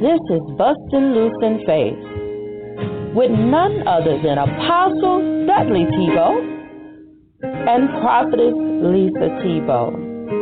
This is Bustin' Loose in Faith with none other than Apostle Dudley Tebow and Prophetess Lisa Tebow.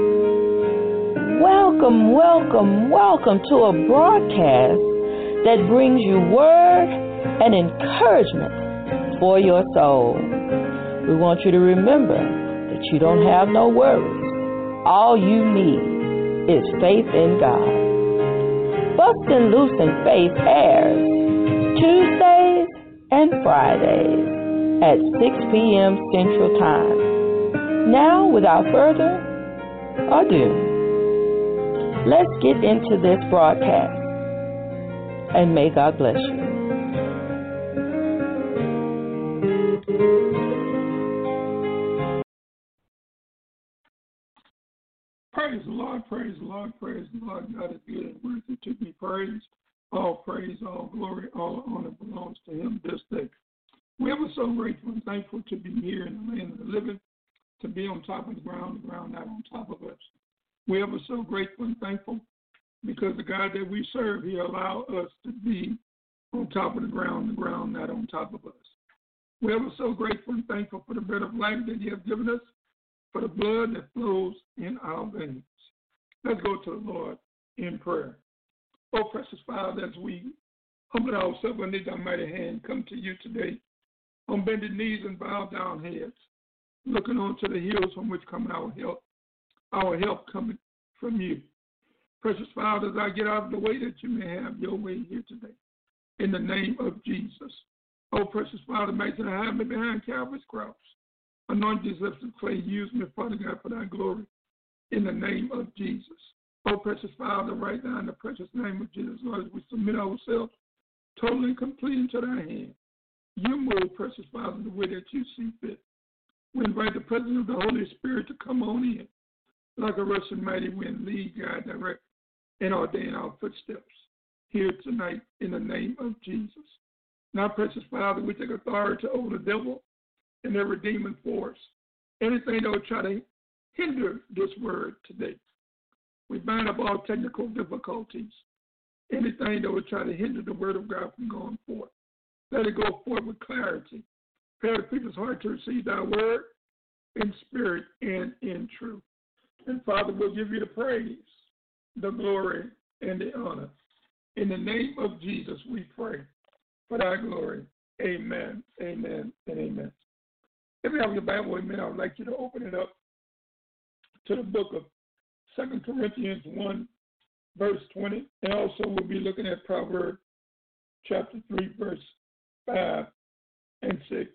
Welcome, welcome, welcome to a broadcast that brings you word and encouragement for your soul. We want you to remember that you don't have no worries. All you need is faith in God. Bustin' Loose in Faith airs Tuesdays and Fridays at 6 p.m. Central Time. Now, without further ado, let's get into this broadcast, and may God bless you. Praise the Lord, praise the Lord, praise the Lord. God is good and worthy to be praised. All praise, all glory, all honor belongs to Him this day. We are so grateful and thankful to be here in the land of the living, to be on top of the ground not on top of us. We are so grateful and thankful because the God that we serve, He allowed us to be on top of the ground not on top of us. We are so grateful and thankful for the bread of life that He has given us, for the blood that flows in our veins. Let's go to the Lord in prayer. Oh, precious Father, as we humble ourselves underneath thy mighty hand, come to you today on bended knees and bowed down heads, looking onto the hills from which cometh our help coming from you. Precious Father, as I get out of the way that you may have your way here today, in the name of Jesus. Oh, precious Father, make it hide me behind Calvary's cross. Anoint these lips of clay. Use me, Father God, for thy glory, in the name of Jesus. Oh, precious Father, right now in the precious name of Jesus, Lord, as we submit ourselves totally and completely into thy hand. You move, precious Father, the way that you see fit. We invite the presence of the Holy Spirit to come on in, like a rushing mighty wind, lead, guide, direct, and ordain our footsteps here tonight in the name of Jesus. Now, precious Father, we take authority over the devil and every demon force, anything that would try to hinder this word today. We bind up all technical difficulties, anything that would try to hinder the word of God from going forth. Let it go forth with clarity. Prepare the people's heart to receive thy word in spirit and in truth. And Father, we'll give you the praise, the glory, and the honor. In the name of Jesus, we pray for thy glory. Amen, amen, and amen. If you have your Bible with me, I would like you to open it up to the book of 2 Corinthians 1, verse 20. And also we'll be looking at Proverbs chapter 3, verse 5 and 6.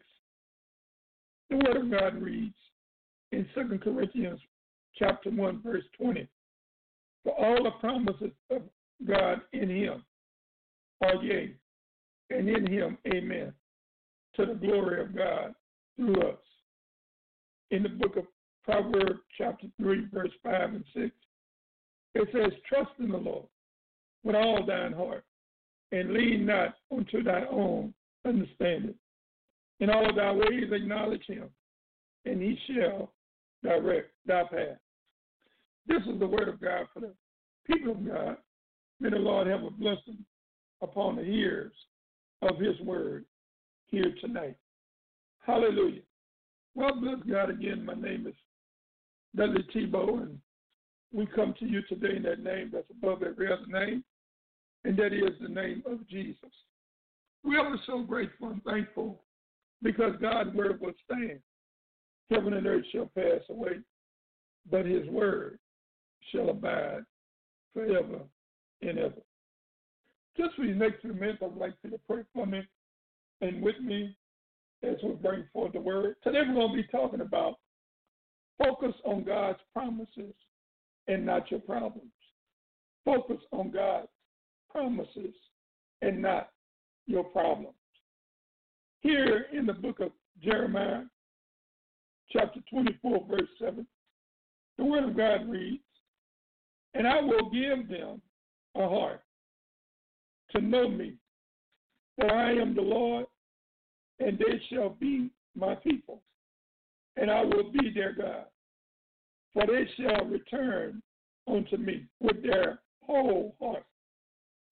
The Word of God reads in 2 Corinthians chapter 1, verse 20. For all the promises of God in Him are yea, and in Him amen, to the glory of God through us. In the book of Proverbs chapter 3, verse 5 and 6, it says, trust in the Lord with all thine heart, and lean not unto thy own understanding. In all thy ways acknowledge Him, and He shall direct thy path. This is the word of God for the people of God. May the Lord have a blessing upon the hearers of His word here tonight. Hallelujah. Well, bless God again. My name is Dudley Tebow, and we come to you today in that name that's above every other name, and that is the name of Jesus. We are so grateful and thankful because God's word will stand. Heaven and earth shall pass away, but His word shall abide forever and ever. Just for these next few minutes, I would like you to pray for me and with me as we bring forth the word. Today we're going to be talking about focus on God's promises and not your problems. Focus on God's promises and not your problems. Here in the book of Jeremiah, chapter 24, verse 7, the word of God reads, and I will give them a heart to know me, that I am the Lord, and they shall be my people, and I will be their God. For they shall return unto me with their whole heart.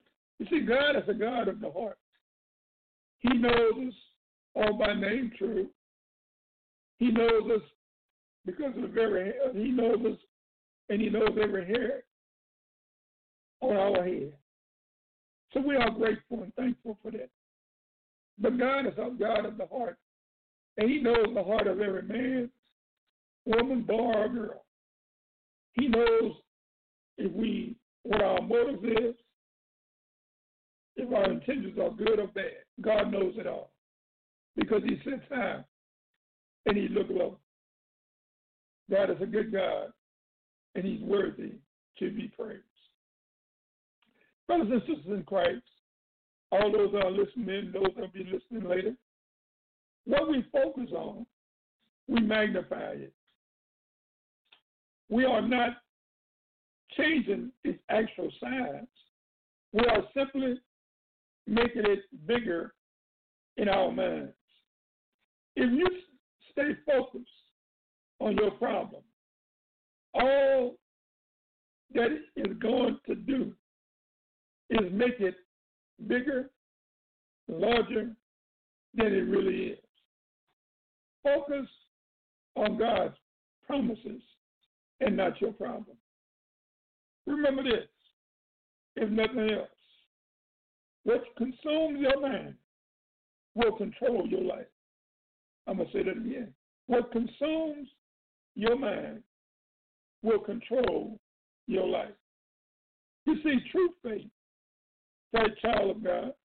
You see, God is a God of the heart. He knows us all by name, true. He knows us because of the very hair. He knows us, and He knows every hair on our head. So we are grateful and thankful for that. But God is a God of the heart, and He knows the heart of every man, woman, boy, or girl. He knows what our motives is, if our intentions are good or bad. God knows it all because He sits high and He looks low. God is a good God, and He's worthy to be praised. Brothers and sisters in Christ, all those that are listening, those that will be listening later, what we focus on, we magnify it. We are not changing its actual size. We are simply making it bigger in our minds. If you stay focused on your problem, all that it is going to do is make it bigger, larger than it really is. Focus on God's promises and not your problem. Remember this, if nothing else, what consumes your mind will control your life. I'm going to say that again. What consumes your mind will control your life. You see, true faith for a child of God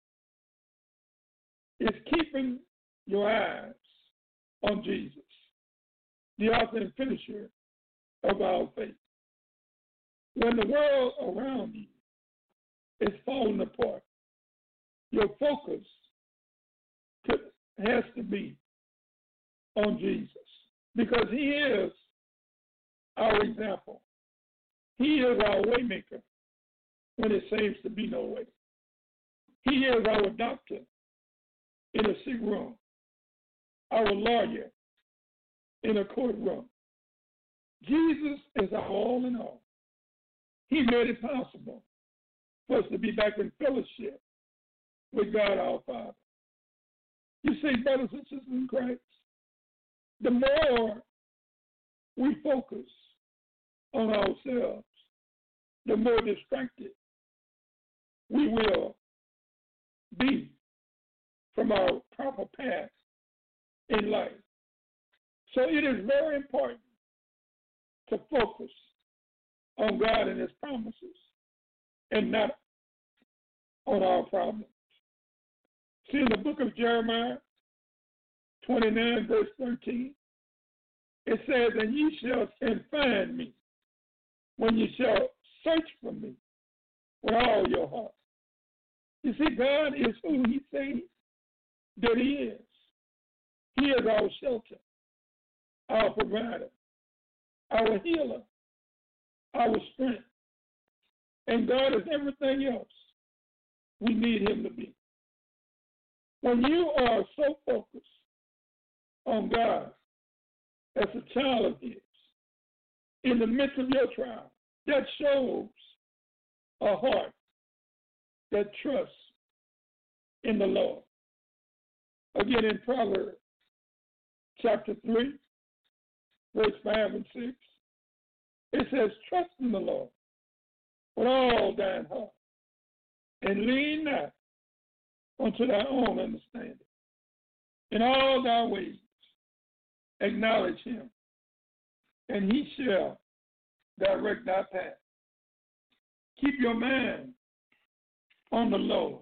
is keeping your eyes on Jesus, the author and finisher of our faith. When the world around you is falling apart, your focus has to be on Jesus because He is our example. He is our way maker when it seems to be no way. He is our doctor in a sick room, our lawyer in a courtroom. Jesus is our all in all. He made it possible for us to be back in fellowship with God our Father. You see, brothers and sisters in Christ, the more we focus on ourselves, the more distracted we will be from our proper path in life. So it is very important to focus on God and His promises and not on our problems. See, in the book of Jeremiah 29, verse 13, it says, "And ye shall find me when ye shall search for me with all your heart." You see, God is who He says that He is. He is our shelter, our provider, our healer, our strength. And God is everything else we need Him to be. When you are so focused on God as a child of His, in the midst of your trial, that shows a heart that trusts in the Lord. Again, in Proverbs chapter 3, verse 5 and 6, it says, "Trust in the Lord with all thine heart, and lean not unto thy own understanding. In all thy ways acknowledge Him, and He shall direct thy path." Keep your mind on the Lord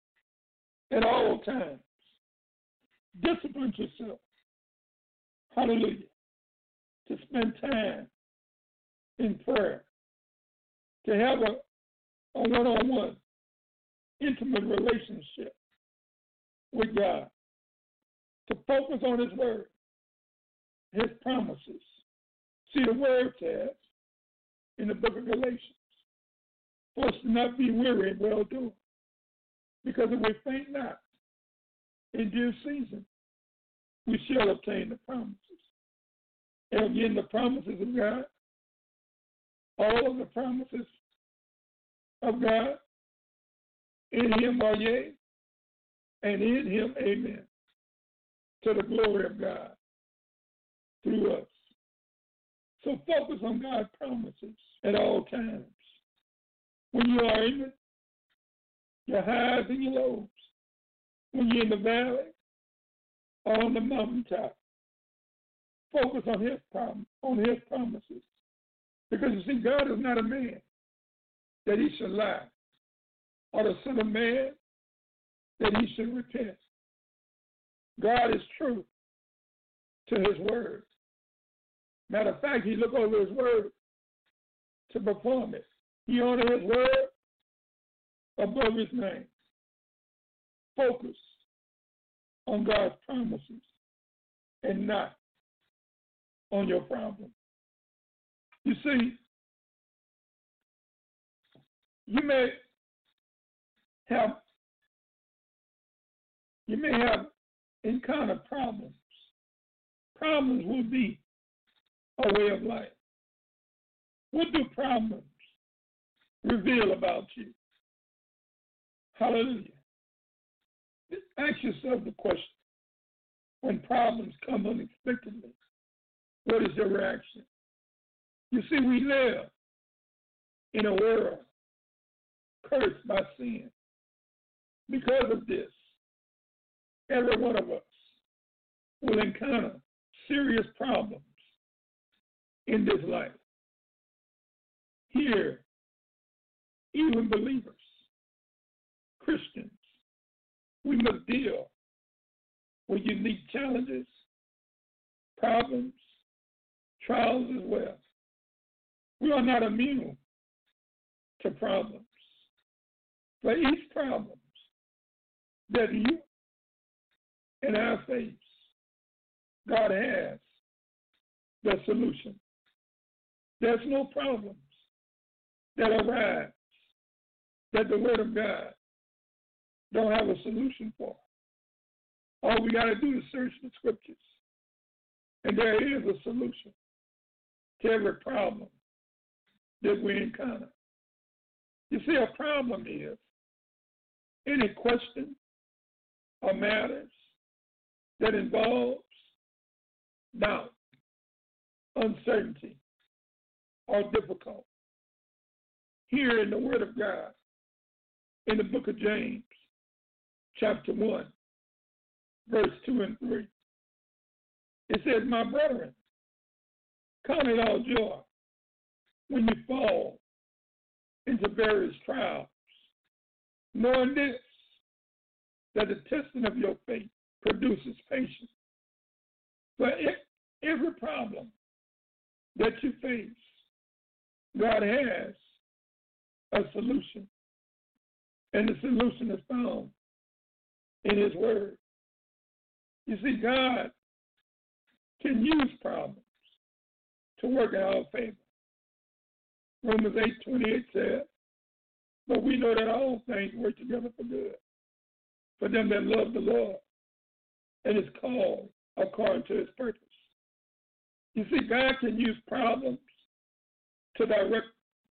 at all times. Discipline yourself, hallelujah, to spend time in prayer, to have a one-on-one intimate relationship with God, to focus on His word, His promises. See, the word says in the book of Galatians, for us to not be weary in well-doing, because if we faint not in due season, we shall obtain the promises. And again, the promises of God, all of the promises of God In him are yea, and in him amen, to the glory of God through us. So focus on God's promises at all times. When you are in it, your highs and your lows, when you're in the valley or on the mountaintop, focus on his promises. Because you see, God is not a man that he should lie, or the son of man that he should repent. God is true to his word. Matter of fact, he looked over his word to perform it. He honored his word above his name. Focus on God's promises and not on your problem. You see, you may have encountered problems. Problems will be a way of life. What do problems reveal about you? Hallelujah. Ask yourself the question, when problems come unexpectedly, what is your reaction? You see, we live in a world cursed by sin. Because of this, every one of us will encounter serious problems in this life. Here, even believers, Christians, we must deal with unique challenges, problems, trials as well. We are not immune to problems. For each problem that you and I face, God has the solution. There's no problems that arise that the Word of God don't have a solution for. All we got to do is search the Scriptures, and there is a solution to every problem that we encounter. You see, a problem is any question or matters that involves doubt, uncertainty, or difficulty. Here in the Word of God, in the book of James, chapter 1, verse 2 and 3, it says, "My brethren, count it all joy when you fall into various trials, knowing this, that the testing of your faith produces patience. For every problem that you face, God has a solution. And the solution is found in His Word. You see, God can use problems to work in our favor. Romans 8:28 says, "But we know that all things work together for good, for them that love the Lord, and is called according to His purpose." You see, God can use problems to direct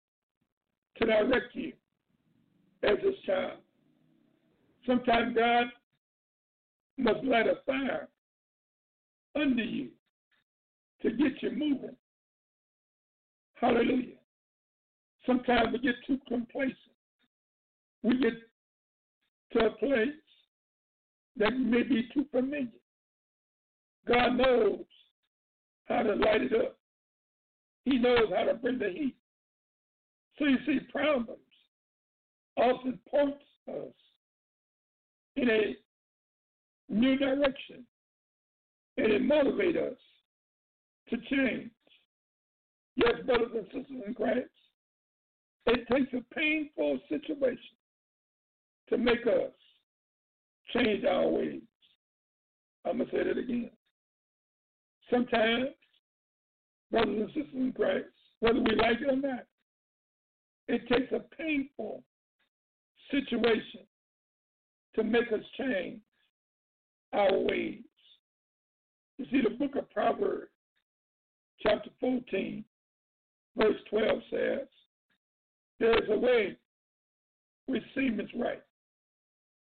you as His child. Sometimes God must light a fire under you to get you moving. Hallelujah. Sometimes we get too complacent. We get to a place that may be too familiar. God knows how to light it up. He knows how to bring the heat. So you see, problems often points us in a new direction, and it motivates us to change. Yes, brothers and sisters in Christ, it takes a painful situation to make us change our ways. I'm going to say that again. Sometimes, brothers and sisters in Christ, whether we like it or not, it takes a painful situation to make us change our ways. You see, the book of Proverbs, chapter 14, verse 12 says, "There is a way which seemeth right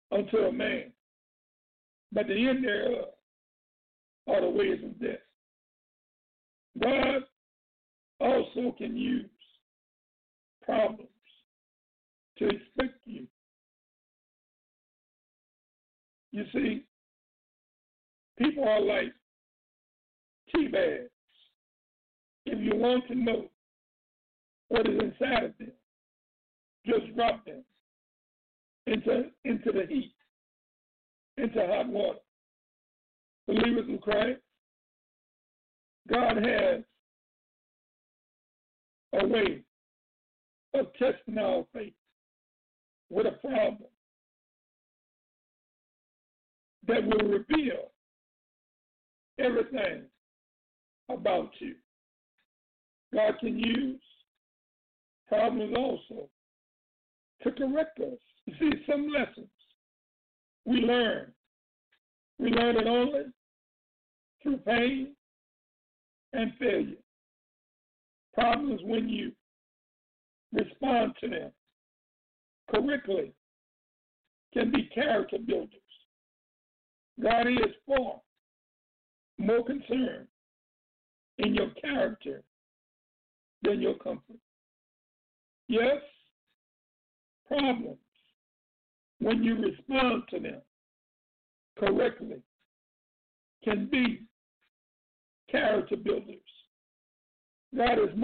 unto a man, but the end thereof are the ways of death. God also can use problems to expect you. You see, people are like tea bags. If you want to know what is inside of them, just drop them into the heat, into hot water. Believers in Christ, God has a way of testing our faith with a problem that will reveal everything about you. God can use problems also to correct us. You see, some lessons we learn it only through pain and failure. Problems, when you respond to them correctly, can be character builders. God is far more concerned in your character than your comfort. Yes, problems, when you respond to them correctly, can be character builders. God is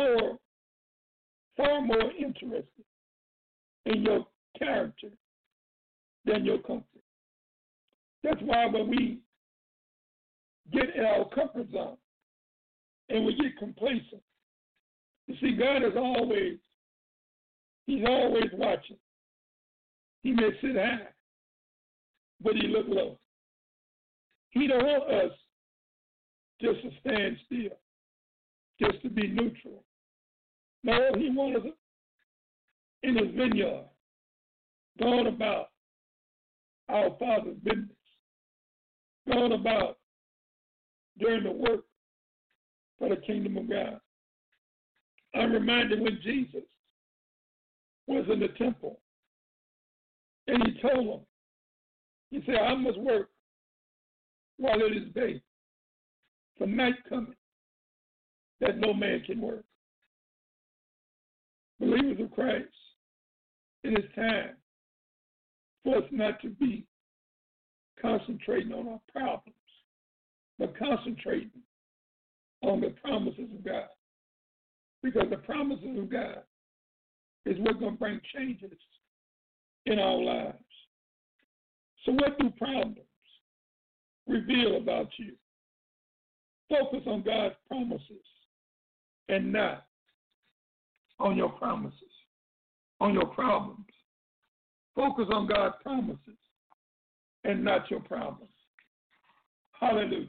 far more interested in your character than your comfort. That's why when we get in our comfort zone and we get complacent, you see, God is He's always watching. He may sit high, but He look low. He don't want us just to stand still, just to be neutral. No, He wants us in His vineyard, going about our Father's business, going about doing the work for the kingdom of God. I'm reminded when Jesus was in the temple and He told them, He said, I must work while it is day, for night coming, that no man can work. Believers of Christ, it is time for us not to be concentrating on our problems, but concentrating on the promises of God. Because the promises of God is what's going to bring changes in our lives. So what do problems reveal about you? Focus on God's promises and not on your promises, on your problems. Focus on God's promises and not your problems. Hallelujah.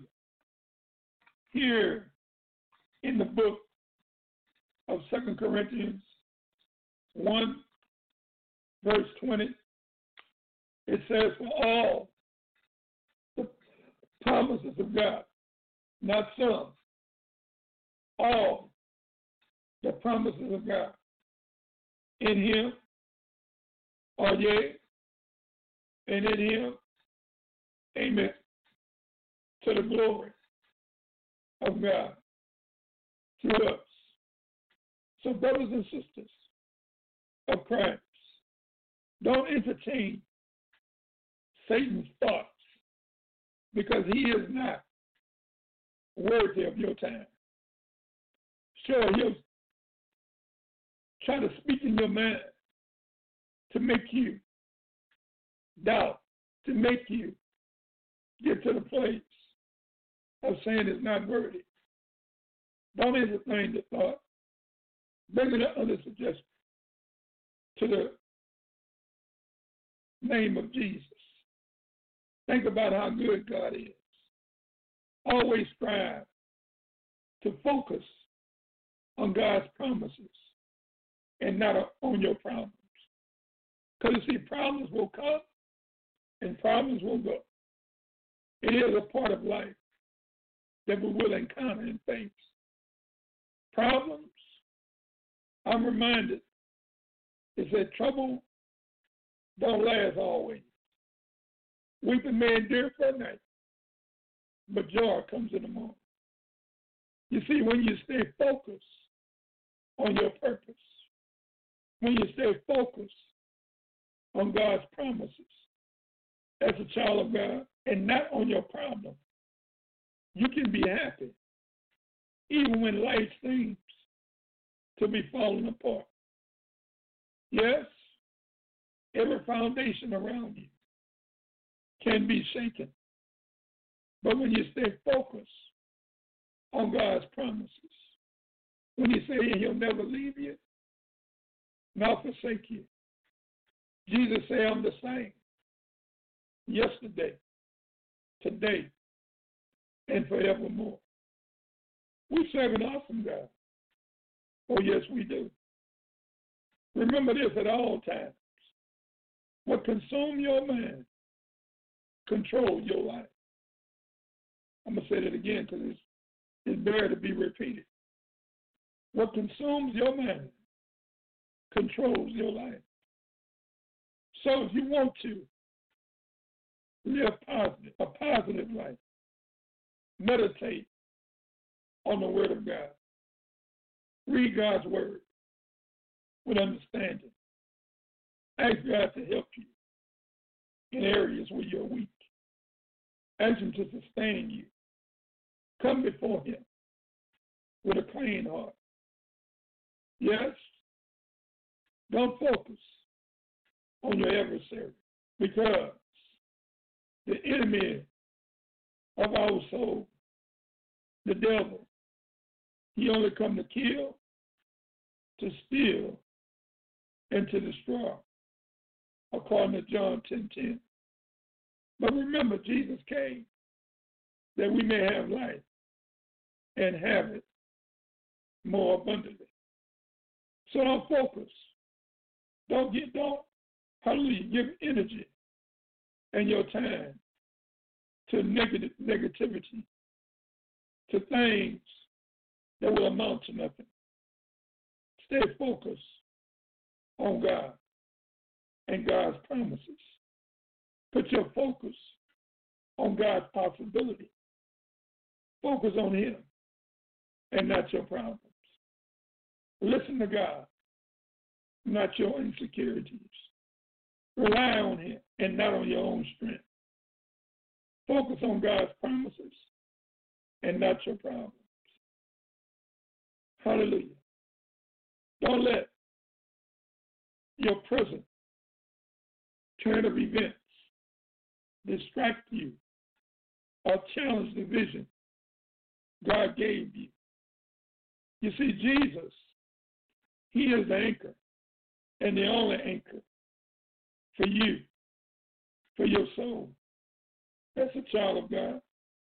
Here in the book of 2 Corinthians 1, verse 20, it says, for all the promises of God, not some, all the promises of God in Him are yea, and in Him, amen, to the glory of God through us. So brothers and sisters of Christ, don't entertain Satan's thoughts, because he is not worthy of your time. Sure, he'll try to speak in your mind to make you doubt, to make you get to the place of saying it's not worthy. Don't entertain the thought. Bring it under suggestion to the name of Jesus. Think about how good God is. Always strive to focus on God's promises and not on your problems. Because you see, problems will come and problems will go. It is a part of life that we will encounter and face. Problems, I'm reminded, is that trouble don't last always. Weeping may endure for a night, but joy comes in the morning. You see, when you stay focused on your purpose, when you stay focused on God's promises as a child of God and not on your problem, you can be happy even when life seems to be falling apart. Yes, every foundation around you can be shaken. But when you stay focused on God's promises, when you say He'll never leave you, nor forsake you, Jesus said, I'm the same yesterday, today, and forevermore. We serve an awesome God. Oh, yes, we do. Remember this at all times. What consumes your mind controls your life. I'm going to say that again because it's better to be repeated. What consumes your mind controls your life. So if you want to live a positive life, meditate on the Word of God. Read God's Word with understanding. Ask God to help you in areas where you're weak. Ask Him to sustain you. Come before Him with a clean heart. Yes, don't focus on your adversary because the enemy of our soul, the devil, he only come to kill, to steal, and to destroy, according to John 10:10. But remember, Jesus came that we may have life and have it more abundantly. So don't focus. Don't give energy and your time to negativity, to things that will amount to nothing. Stay focused on God and God's promises. Put your focus on God's possibility. Focus on Him and not your problems. Listen to God, not your insecurities. Rely on Him and not on your own strength. Focus on God's promises and not your problems. Hallelujah. Don't let your present turn of events distract you or challenge the vision God gave you. You see, Jesus, He is the anchor and the only anchor for you, for your soul, as a child of God.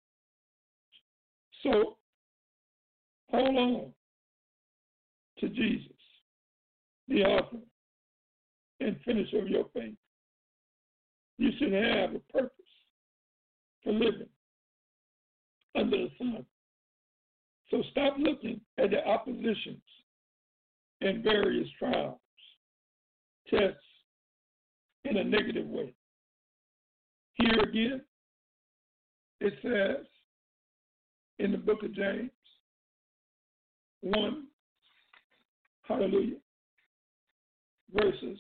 So hold on to Jesus, the author and finisher of your faith. You should have a purpose for living under the sun. So stop looking at the oppositions and various trials, tests in a negative way. Here again, it says in the book of James 1, hallelujah, verses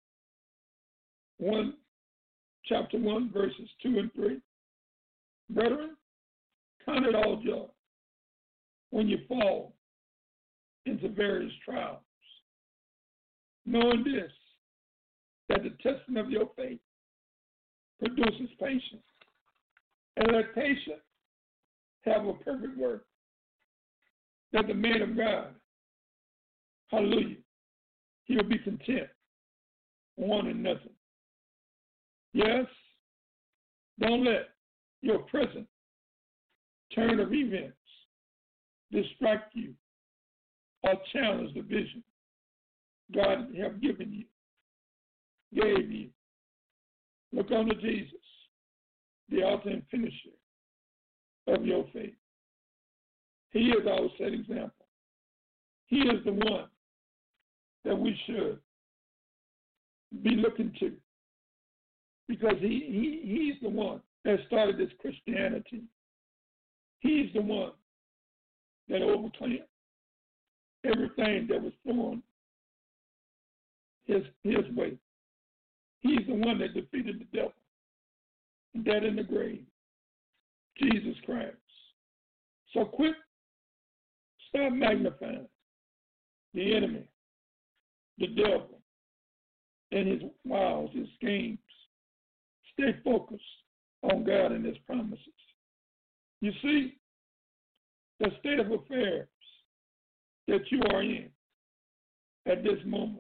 1, chapter 1, verses 2 and 3. Brethren, count it all joy when you fall into various trials, knowing this, that the testing of your faith produces patience, and let patience have a perfect work, that the man of God, hallelujah, he will be content, wanting nothing. Yes, don't let your present turn of events distract you or challenge the vision God have given you, gave you. Look unto Jesus, the author and finisher of your faith. He is our set example. He is the one that we should be looking to because he's the one that started this Christianity. He's the one that overcame everything that was thrown his way. He's the one that defeated the devil and death in the grave, Jesus Christ. So stop magnifying the enemy, the devil, and his wiles, his schemes. Stay focused on God and his promises. You see, the state of affairs that you are in at this moment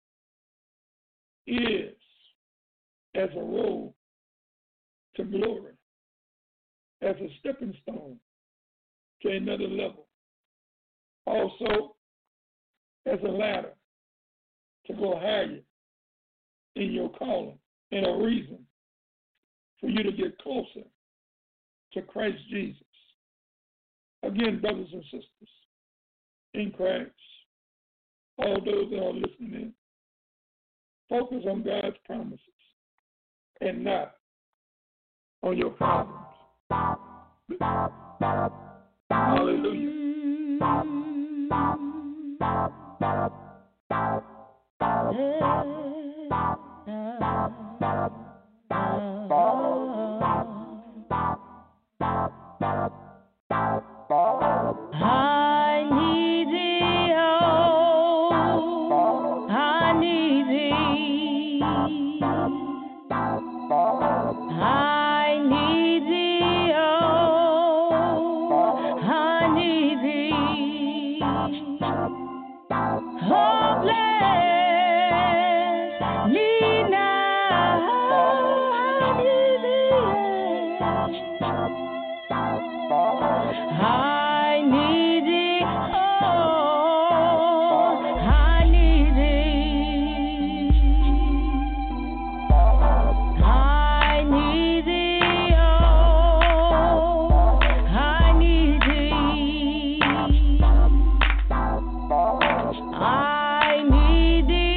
is as a road to glory, as a stepping stone to another level. Also, as a ladder to go higher in your calling, and a reason for you to get closer to Christ Jesus. Again, brothers and sisters, in Christ, all those that are listening in, focus on God's promises and not on your problems. Hallelujah. I need thee, oh, I need thee. I need thee, oh, I need thee. Oh, bless me now, I need thee. I need thee, oh, I need thee. I need thee, oh, I need thee. I need thee.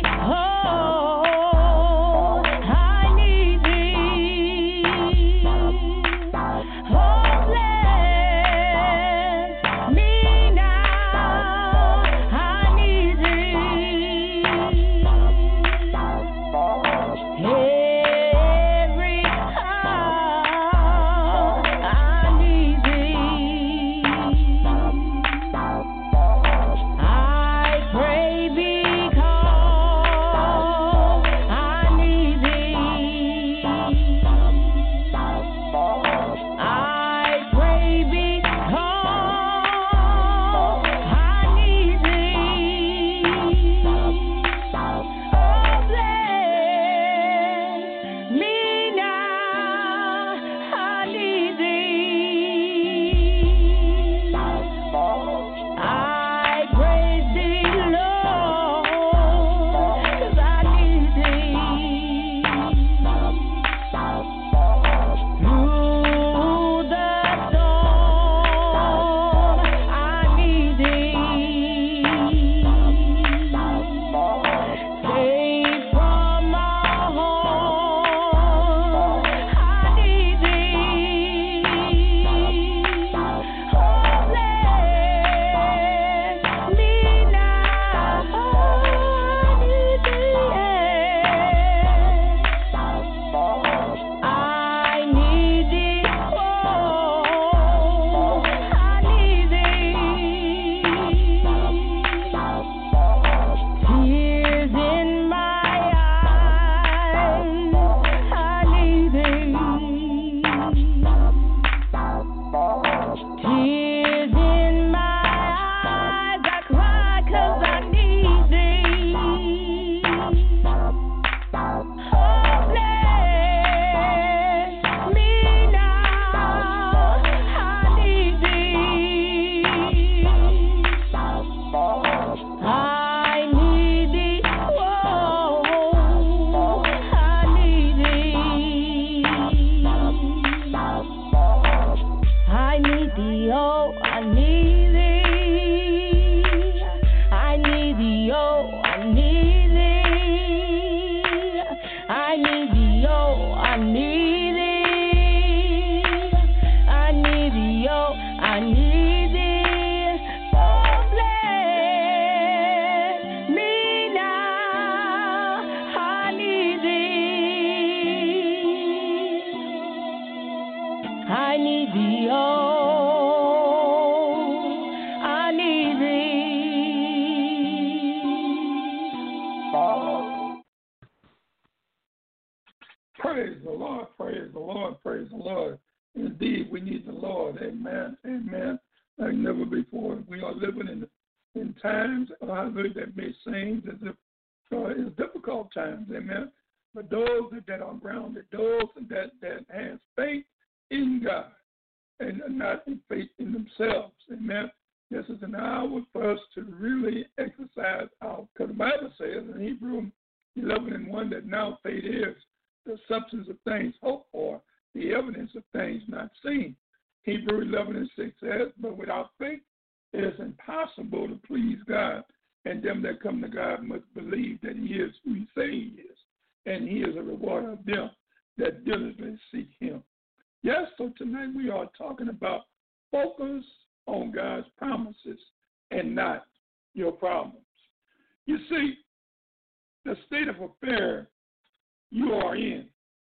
Lord. Praise the Lord. Indeed, we need the Lord. Amen. Amen. Like never before. We are living in times that may seem as if it's difficult times. Amen. But those that are grounded, those that have faith in God and not in faith in themselves. Amen. This is an hour for us to really exercise our, because the Bible says in Hebrews 11:1 that now faith is the substance of things hoped for, the evidence of things not seen. Hebrews 11:6 says, but without faith it is impossible to please God, and them that come to God must believe that he is who he say he is, and he is a rewarder of them that diligently seek him. Yes, so tonight we are talking about focus on God's promises and not your problems. You see, the state of affairs you are in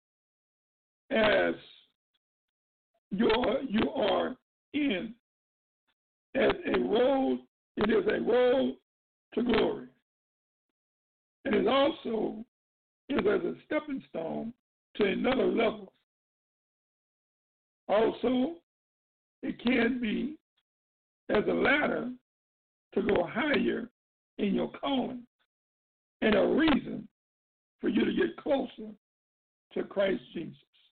as you are in as a road, it is a road to glory. And it also is as a stepping stone to another level. Also, it can be as a ladder to go higher in your calling and a reason for you to get closer to Christ Jesus.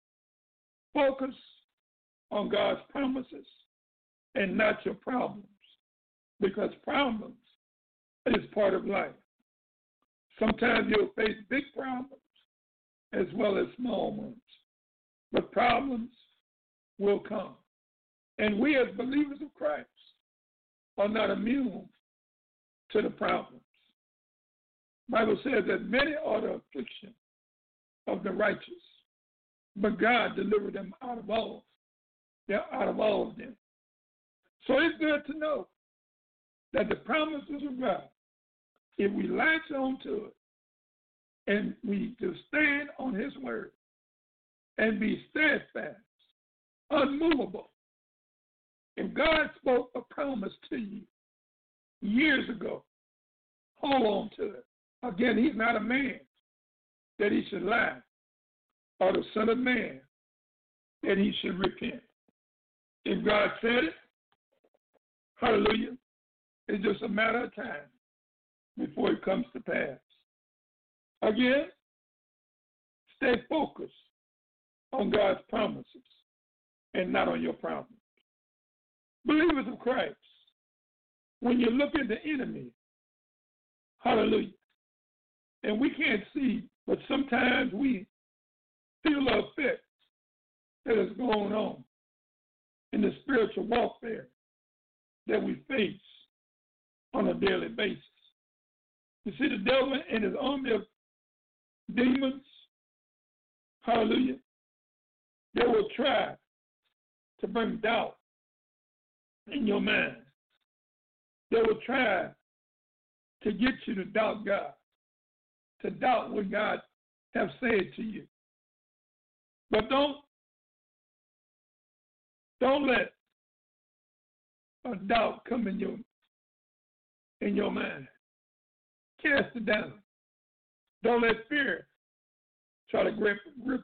Focus on God's promises and not your problems, because problems is part of life. Sometimes you'll face big problems as well as small ones, but problems will come. And we as believers of Christ are not immune to the problems. The Bible says that many are the affliction of the righteous, but God delivered them out of all of them. So it's good to know that the promises of God, if we latch on to it and we just stand on his word and be steadfast, unmovable. If God spoke a promise to you years ago, hold on to it. Again, he's not a man that he should lie, or the son of man that he should repent. If God said it, hallelujah, it's just a matter of time before it comes to pass. Again, stay focused on God's promises and not on your problems. Believers of Christ, when you look at the enemy, hallelujah, and we can't see, but sometimes we feel the effects that is going on in the spiritual warfare that we face on a daily basis. You see, the devil and his army of demons, hallelujah, they will try to bring doubt in your mind. They will try to get you to doubt God, to doubt what God has said to you. But don't let a doubt come in your mind. Cast it down. Don't let fear try to grip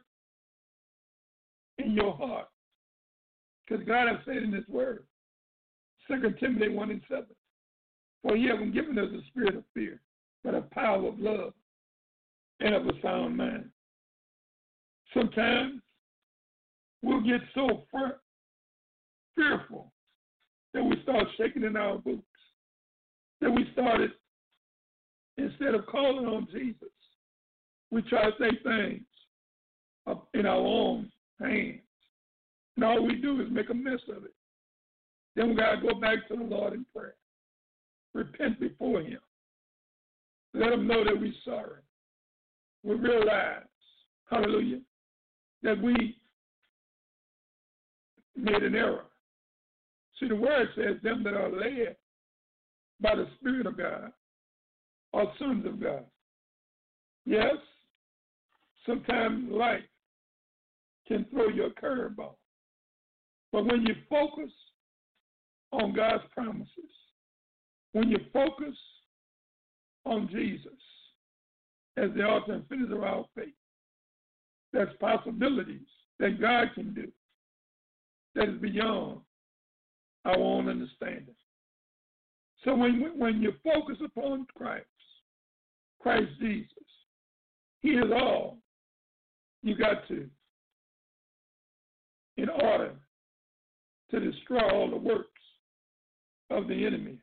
in your heart. Because God has said in his word, 2 Timothy 1:7, for he hasn't given us a spirit of fear, but a power of love and of a sound mind. Sometimes we'll get so fearful that we start shaking in our boots, that we started, instead of calling on Jesus, we try to say things up in our own hands. And all we do is make a mess of it. Then we got to go back to the Lord in prayer. Repent before him. Let him know that we're sorry. We realize, hallelujah, that we made an error. See, the word says them that are led by the Spirit of God are sons of God. Yes, sometimes life can throw you a curveball. But when you focus on God's promises, when you focus on Jesus as the author and finisher of our faith, there's possibilities that God can do that is beyond our own understanding. So when you focus upon Christ Jesus, He is all you got to in order to destroy all the works of the enemy.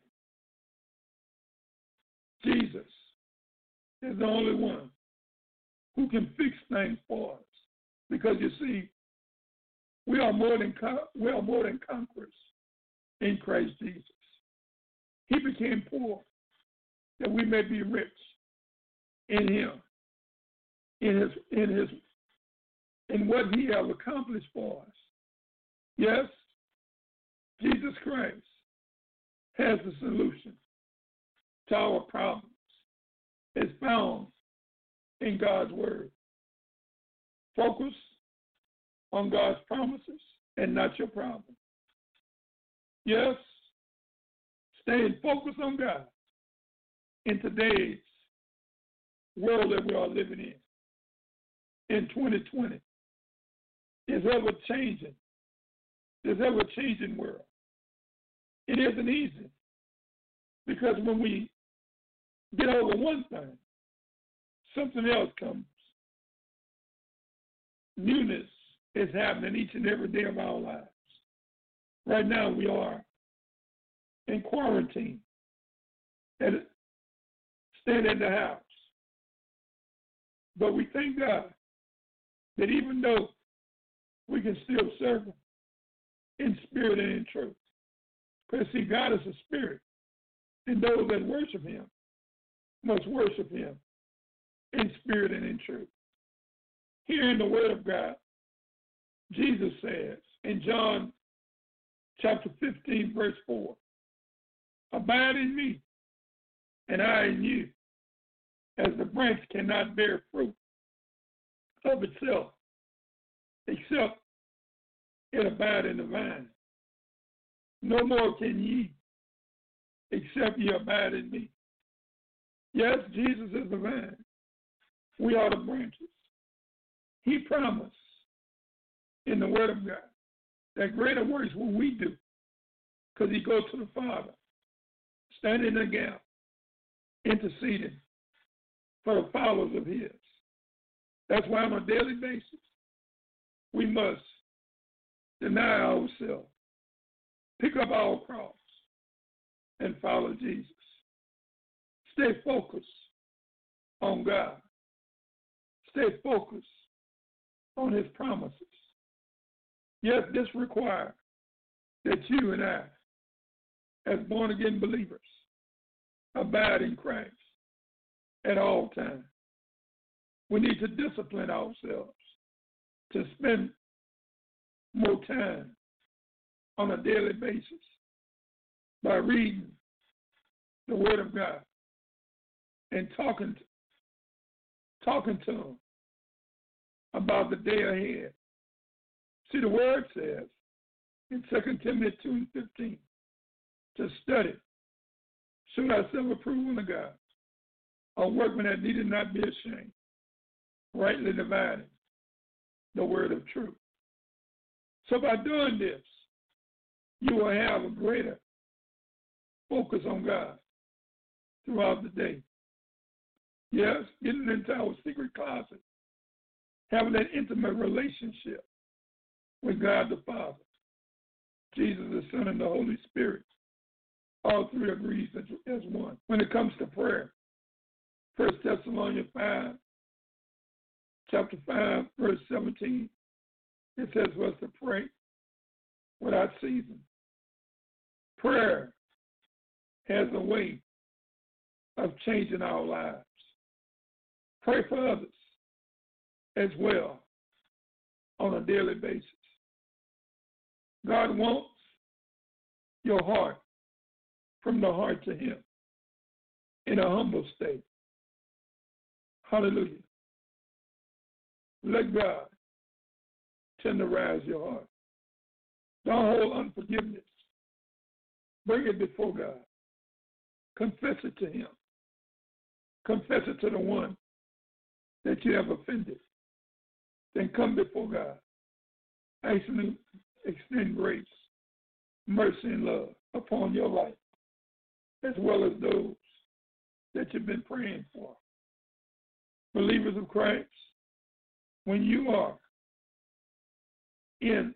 Jesus is the only one who can fix things for us. Because you see, we are more than conquerors in Christ Jesus. He became poor that we may be rich in Him, in what He has accomplished for us. Yes, Jesus Christ has the solution to our problems. It's found in God's Word. Focus on God's promises and not your problem. Yes, staying focused on God in today's world that we are living in 2020. It's ever-changing. This ever-changing world. It isn't easy because when we get over one thing, something else comes. Newness is happening each and every day of our lives. Right now we are in quarantine and staying in the house. But we thank God that even though we can still serve Him in spirit and in truth, because see, God is a spirit, and those that worship Him must worship Him in spirit and in truth. Here in the Word of God, Jesus says in John chapter 15, verse 4, abide in me, and I in you, as the branch cannot bear fruit of itself, except it abide in the vine. No more can ye, except ye abide in me. Yes, Jesus is the vine. We are the branches. He promised in the Word of God that greater works will we do because He goes to the Father, standing in the gap, interceding for the followers of His. That's why on a daily basis, we must deny ourselves, pick up our cross, and follow Jesus. Stay focused on God. Stay focused on His promises. Yes, this requires that you and I, as born-again believers, abide in Christ at all times. We need to discipline ourselves to spend more time on a daily basis by reading the Word of God and talking to Him about the day ahead. See, the Word says in 2 Timothy 2:15 to study, show thyself approved unto God, a workman that needed not be ashamed, rightly dividing the word of truth. So by doing this, you will have a greater focus on God throughout the day. Yes, getting into our secret closet, having that intimate relationship with God the Father, Jesus the Son, and the Holy Spirit. All three agrees as one. When it comes to prayer, 1 Thessalonians 5, chapter 5, verse 17, it says for us to pray without ceasing. Prayer has a way of changing our lives. Pray for others as well on a daily basis. God wants your heart from the heart to Him in a humble state. Hallelujah. Let God tenderize your heart. Don't hold unforgiveness. Bring it before God. Confess it to Him. Confess it to the one that you have offended. Then come before God actually extend grace, mercy, and love upon your life, as well as those that you've been praying for. Believers of Christ, when you in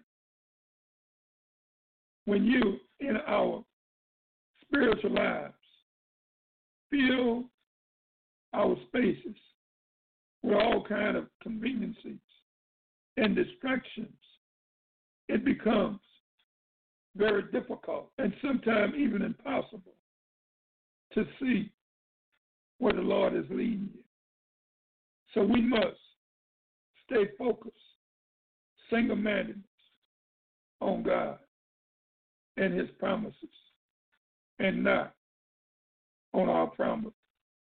our spiritual lives fill our spaces with all kind of conveniences and distractions, it becomes very difficult and sometimes even impossible to see where the Lord is leading you. So we must stay focused, single-minded on God and His promises, and not on our problems.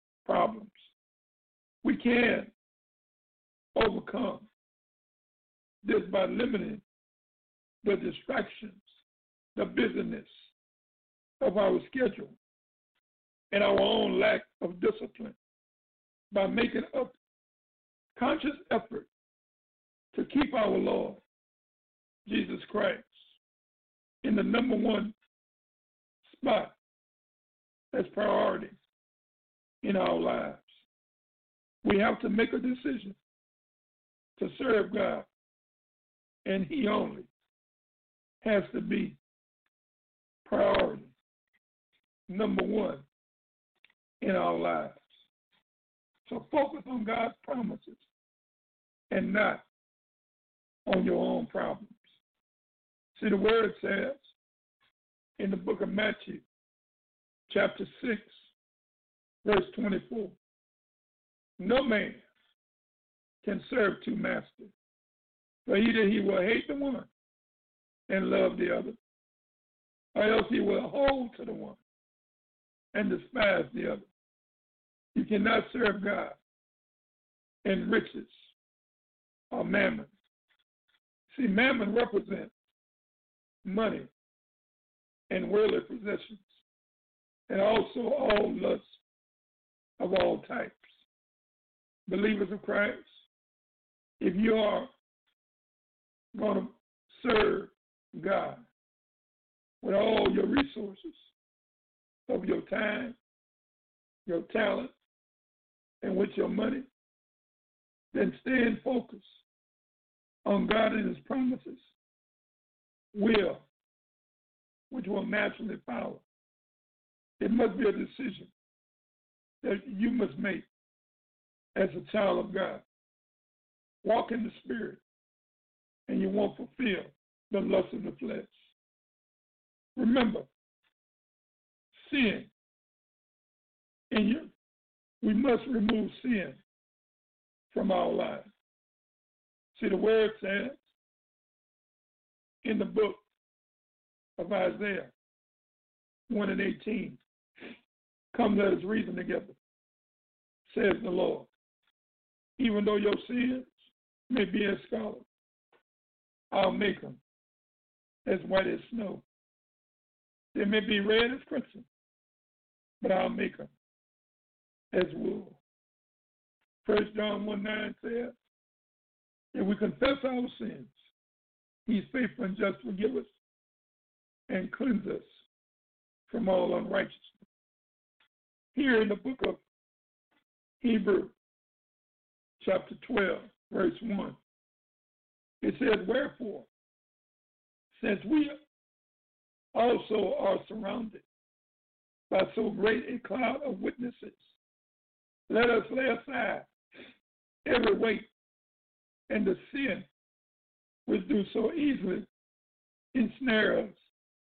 We can overcome this by limiting the distractions, the busyness of our schedule, and our own lack of discipline by making a conscious effort to keep our Lord Jesus Christ in the number one spot as priority in our lives. We have to make a decision to serve God, and He only has to be priority, number one in our lives. So focus on God's promises and not on your own problems. See, the word says in the book of Matthew, chapter 6, verse 24, no man can serve two masters, for either he will hate the one and love the other, or else he will hold to the one and despise the other. You cannot serve God and riches or mammon. See, mammon represents money and worldly possessions, and also all lusts of all types. Believers of Christ, if you are going to serve God with all your resources of your time, your talent, and with your money, then stay in focus on God and His promises, which will naturally follow. It must be a decision that you must make as a child of God. Walk in the Spirit, and you won't fulfill the lust of the flesh. Remember, sin in you. We must remove sin from our lives. See, the word says in the book of Isaiah 1:18, come let us reason together, says the Lord. Even though your sins may be as scarlet, I'll make them as white as snow. They may be red as crimson, but I'll make them as wool. 1 John 1:9 says, if we confess our sins, He's faithful and just to forgive us and cleanse us from all unrighteousness. Here in the book of Hebrews, chapter 12, verse 1, it says, wherefore, since we also are surrounded by so great a cloud of witnesses, let us lay aside every weight and the sin which do so easily ensnare us,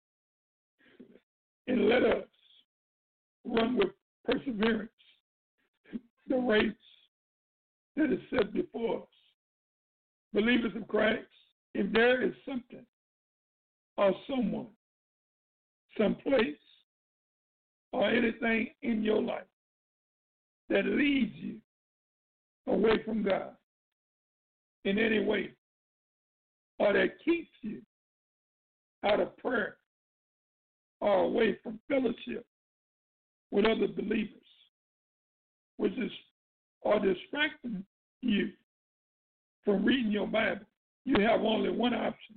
and let us run with perseverance the race that is set before us. Believers of Christ, if there is something or someone, someplace, or anything in your life that leads you away from God in any way, or that keeps you out of prayer or away from fellowship with other believers, which is or distracting you from reading your Bible You have only one option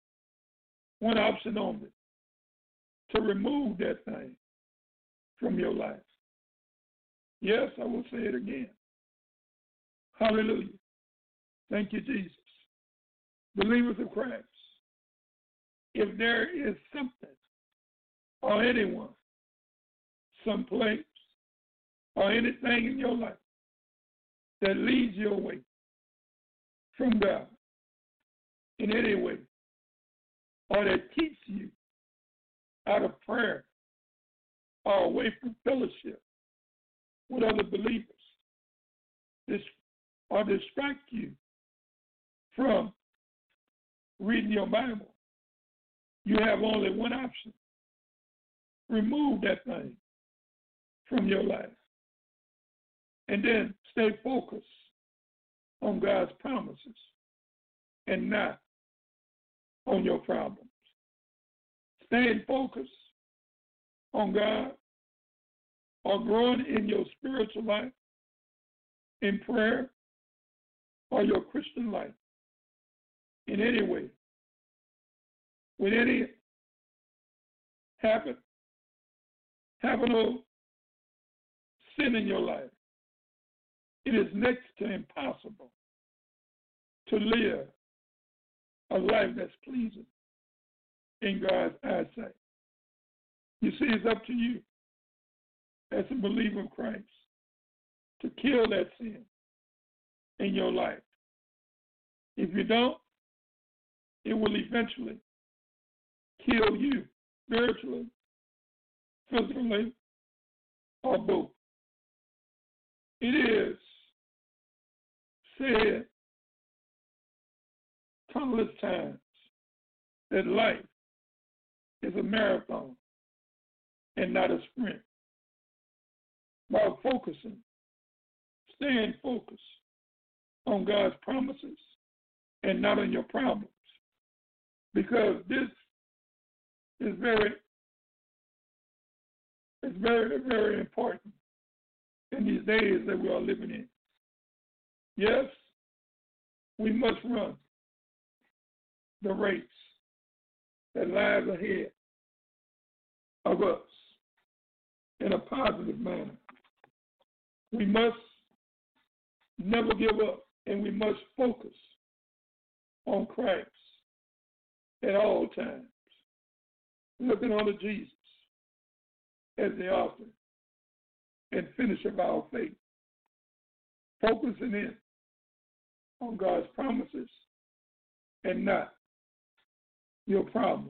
only, to remove that thing from your life. Yes, I will say it again. Hallelujah. Thank you, Jesus. Believers of Christ, if there is something or anyone, some place, or anything in your life that leads you away from God in any way, or that keeps you out of prayer or away from fellowship with other believers, or distract you from reading your Bible, you have only one option. Remove that thing from your life. And then stay focused on God's promises and not on your problems. Staying focused on God or growing in your spiritual life, in prayer, or your Christian life in any way, with any habit or sin in your life, it is next to impossible to live a life that's pleasing in God's eyesight. You see, it's up to you as a believer of Christ to kill that sin in your life. If you don't, it will eventually kill you spiritually, physically, or both. It is said countless times that life is a marathon and not a sprint. By focusing, staying focused on God's promises and not on your problems, because this is very, very important in these days that we are living in. Yes, we must run the race that lies ahead of us in a positive manner. We must never give up, and we must focus on Christ at all times, looking unto Jesus as the author and finisher of our faith, focusing in on God's promises and not your problems.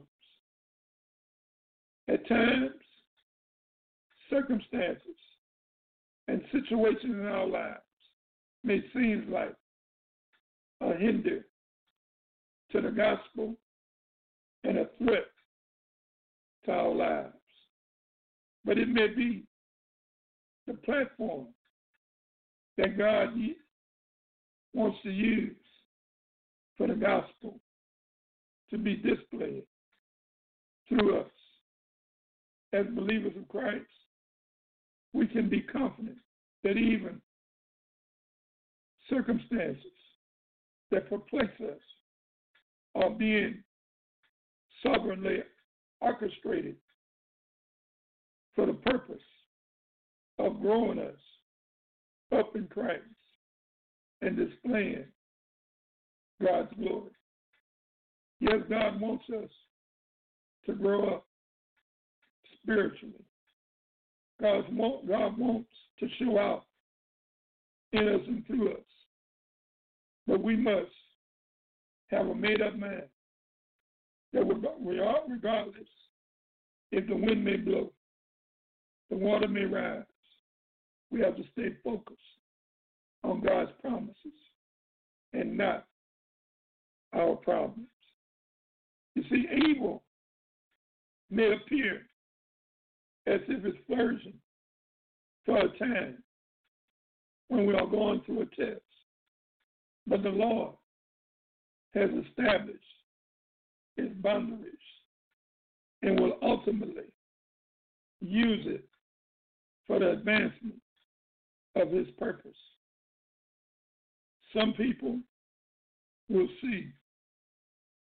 At times, circumstances and situations in our lives may seem like a hinder to the gospel and a threat to our lives. But it may be the platform that God wants to use for the gospel to be displayed through us. As believers of Christ, we can be confident that even circumstances that perplex us are being sovereignly orchestrated for the purpose of growing us up in Christ and displaying God's glory. Yes, God wants us to grow up spiritually. God wants to show out in us and through us. But we must have a made-up mind that we are, regardless if the wind may blow, the water may rise, we have to stay focused on God's promises and not our problems. You see, evil may appear as if it's flourishing for a time when we are going through a test. But the Lord has established His boundaries and will ultimately use it for the advancement of His purpose. Some people will see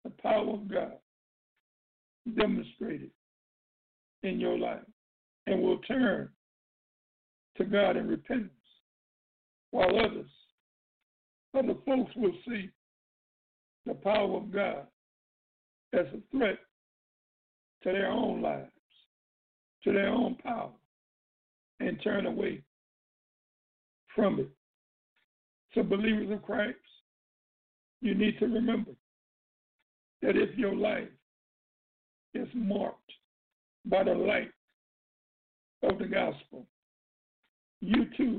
the power of God demonstrated in your life and will turn to God in repentance, while other folks will see the power of God as a threat to their own lives, to their own power, and turn away from it. So believers of Christ, you need to remember that if your life is marked by the light of the gospel, you too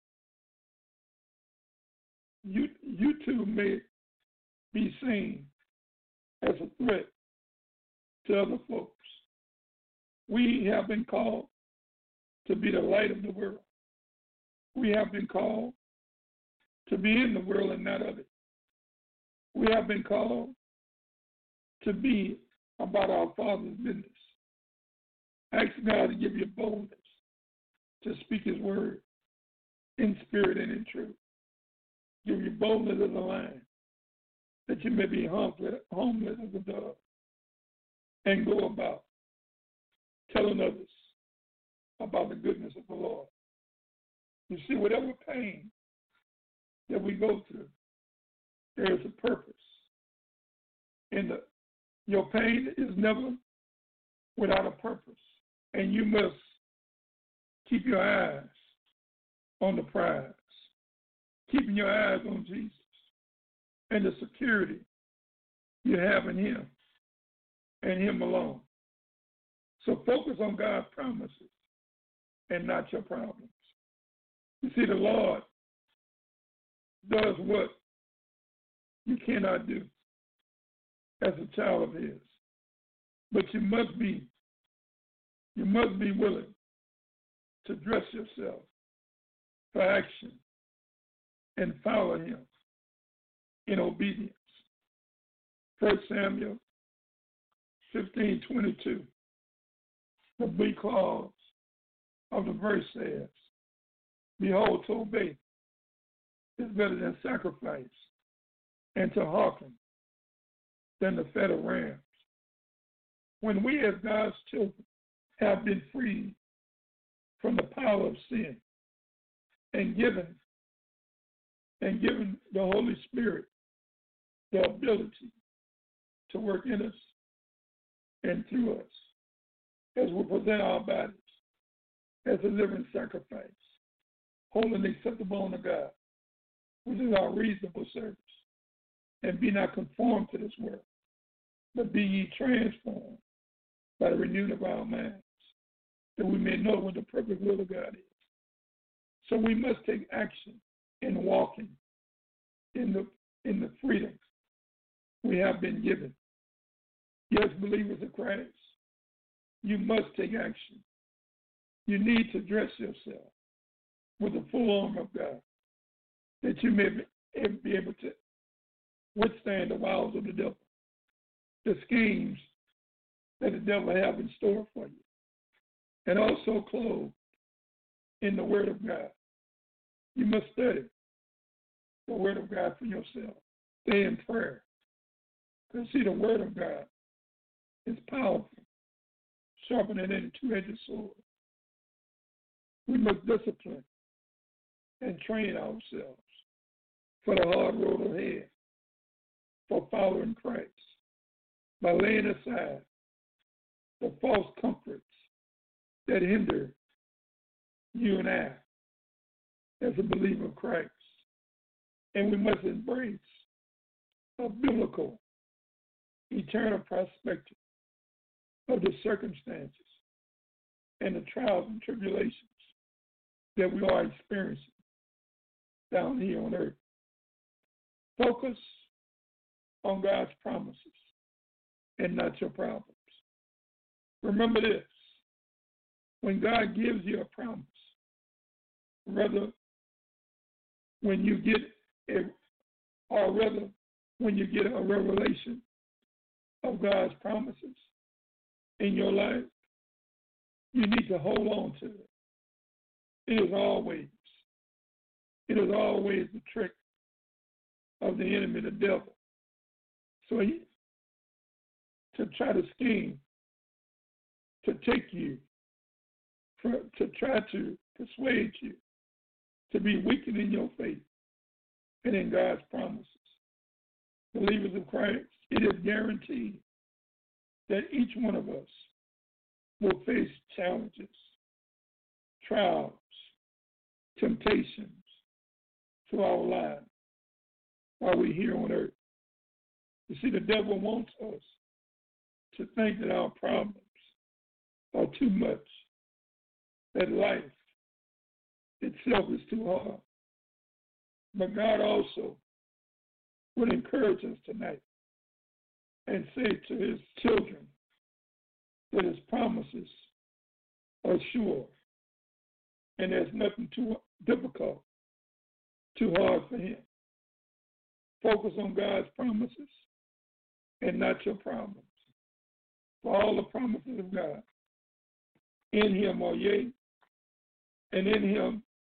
may be seen as a threat to other folks. We have been called to be the light of the world. We have been called to be in the world and not of it. We have been called to be about our Father's business. Ask God to give you boldness to speak His word in spirit and in truth. Give you boldness as a lion, that you may be harmless as a dove, and go about telling others about the goodness of the Lord. You see, whatever pain that we go through, there is a purpose. And your pain is never without a purpose. And you must keep your eyes on the prize, keeping your eyes on Jesus and the security you have in Him and Him alone. So focus on God's promises and not your problems. You see, the Lord does what you cannot do as a child of His. But you must be willing to dress yourself for action and follow Him in obedience. 1 Samuel 15:22, the B clause of the verse says, "Behold, to obey is better than sacrifice, and to hearken than the fat of rams." When we as God's children have been freed from the power of sin and given the Holy Spirit the ability to work in us and through us, as we present our bodies as a living sacrifice, holy and acceptable unto God, which is our reasonable service. And be not conformed to this world, but be ye transformed by the renewing of our minds, that we may know what the perfect will of God is. So we must take action in walking in the freedom we have been given. Yes, believers of Christ, you must take action. You need to dress yourself with the full armor of God, that you may be able to withstand the wiles of the devil, the schemes that the devil have in store for you, and also clothed in the Word of God. You must study the Word of God for yourself. Stay in prayer. Because, see, the Word of God is powerful, sharper than any two-edged sword. We must discipline and train ourselves for the hard road ahead, for following Christ, by laying aside the false comforts that hinder you and I as a believer of Christ. And we must embrace a biblical, eternal perspective of the circumstances and the trials and tribulations that we are experiencing down here on earth. Focus on God's promises and not your problems. Remember this: when God gives you a promise, rather when you get a revelation of God's promises in your life, you need to hold on to it. It is always the trick of the enemy, the devil. So to try to scheme, to take you, to try to persuade you to be weakened in your faith and in God's promises. Believers of Christ, it is guaranteed that each one of us will face challenges, trials, temptations to our lives while we're here on earth. You see, the devil wants us to think that our problems are too much, that life itself is too hard. But God also would encourage us tonight and say to his children that his promises are sure and there's nothing too difficult, too hard for him. Focus on God's promises and not your problems. For all the promises of God in him are yea, and in him,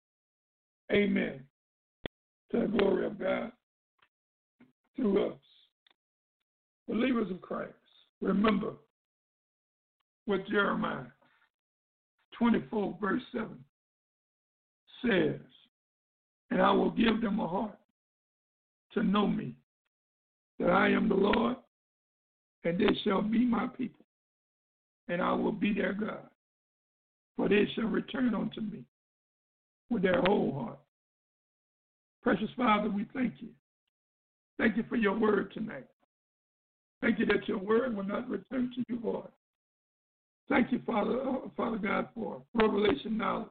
amen, to the glory of God through us. Believers of Christ, remember what Jeremiah 24, verse 7 says, and I will give them a heart to know me, that I am the Lord, and they shall be my people, and I will be their God, for they shall return unto me with their whole heart. Precious Father, we thank you. Thank you for your word tonight. Thank you that your word will not return to you, Lord. Thank you, Father God, for revelation knowledge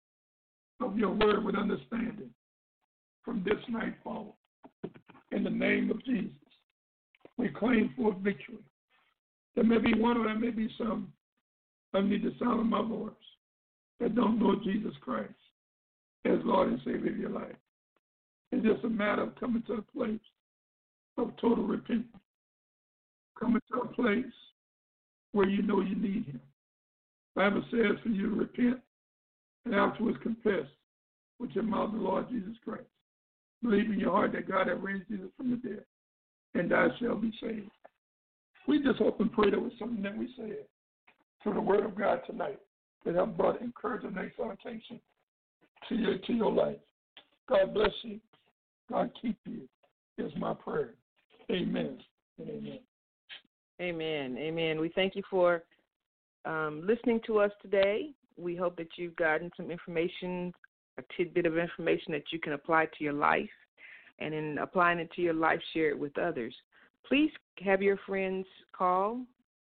of your word with understanding from this night forward. In the name of Jesus, we claim for victory. There may be one or there may be some underneath the sound of my voice that don't know Jesus Christ as Lord and Savior of your life. It's just a matter of coming to a place of total repentance. Coming to a place where you know you need him. The Bible says for you to repent and afterwards confess with your mouth the Lord Jesus Christ. Believe in your heart that God has raised Jesus from the dead, and thou shalt be saved. We just hope and pray that was something that we said through the word of God tonight that have brought encouragement and exhortation to your life. God bless you. God keep you is my prayer. Amen and amen. Amen. Amen. We thank you for listening to us today. We hope that you've gotten some information, a tidbit of information that you can apply to your life, and in applying it to your life, share it with others. Please have your friends call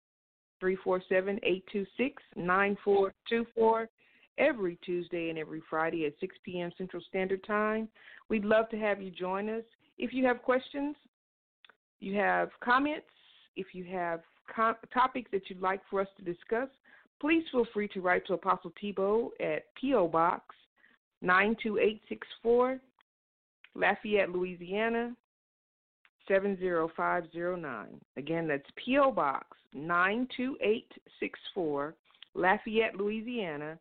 347-826-9424 every Tuesday and every Friday at 6 p.m. Central Standard Time. We'd love to have you join us. If you have questions, you have comments, if you have topics that you'd like for us to discuss, please feel free to write to Apostle Tebow at P.O. Box 92864, Lafayette, Louisiana 70509. Again, that's P.O. Box 92864, Lafayette, Louisiana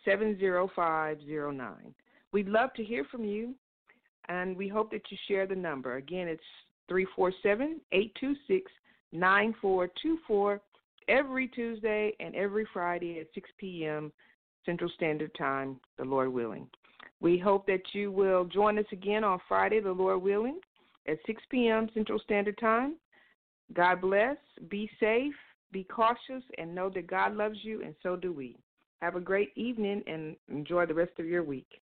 70509. We'd love to hear from you, and we hope that you share the number. Again, it's 347-826-9424 every Tuesday and every Friday at 6 p.m. Central Standard Time, the Lord willing. We hope that you will join us again on Friday, the Lord willing, at 6 p.m. Central Standard Time. God bless. Be safe. Be cautious, and know that God loves you, and so do we. Have a great evening and enjoy the rest of your week.